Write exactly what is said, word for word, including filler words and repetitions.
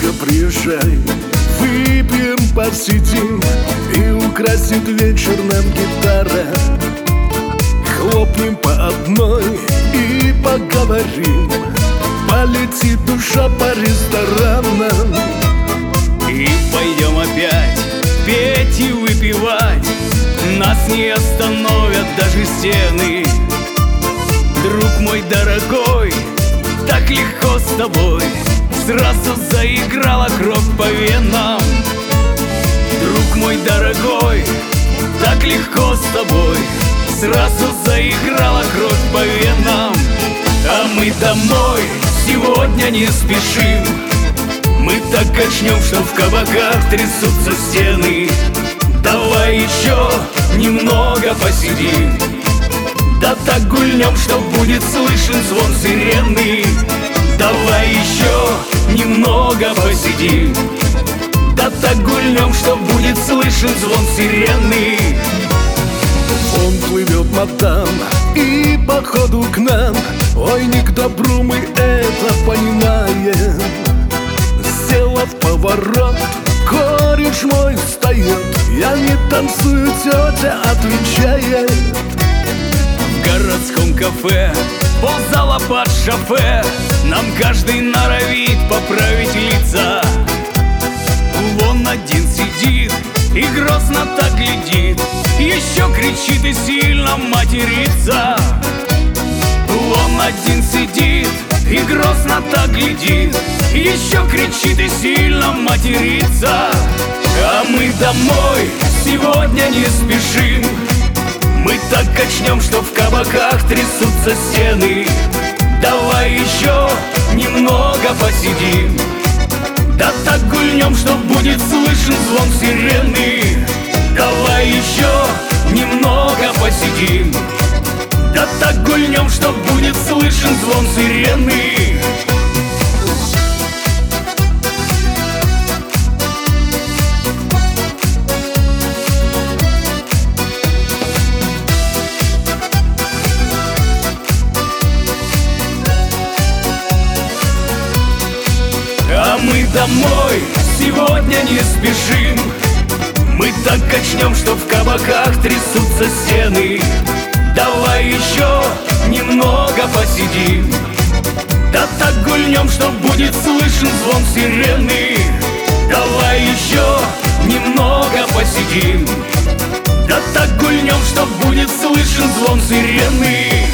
только приезжай. Выпьем, посидим, и украсит вечер нам гитара. Хлопнем по одной и поговорим. Полетит душа по ресторанам. И пойдем опять петь и выпивать. Нас не остановят даже стены. Друг мой дорогой, так легко с тобой. Сразу заиграла кровь по венам. Друг мой дорогой, так легко с тобой. Сразу заиграла кровь по венам. А мы домой сегодня не спешим. Мы так качнем, что в кабаках трясутся стены. Давай еще немного посидим. Да так гульнем, что будет слышен звон сирены. Давай еще немного посидим. Да так гульнем, что будет слышен звон сирены. Он плывет мадам и походу к нам. Ой, не к добру, мы это понимаем. Сделав поворот, кореш мой встает. Я не танцую, тетя отвечает. В городском кафе ползала под шофе. Нам каждый норовит поправить лица. Вон один сидит и грозно так глядит. Еще кричит и сильно матерится. Вон один сидит и грозно так глядит. Еще кричит и сильно матерится. А мы домой сегодня не спешим. Мы так качнем, что в кабаках трясутся стены. Давай еще немного посидим. Да так гульнем, что будет слышен звон сирены. Давай еще немного посидим. Да так гульнем, что будет слышен звон сирены. А мы домой сегодня не спешим. Мы так качнем, что в кабаках трясутся стены. Давай еще немного посидим. Да так гульнем, что будет слышен звон сирены. Давай еще немного посидим. Да так гульнем, что будет слышен звон сирены.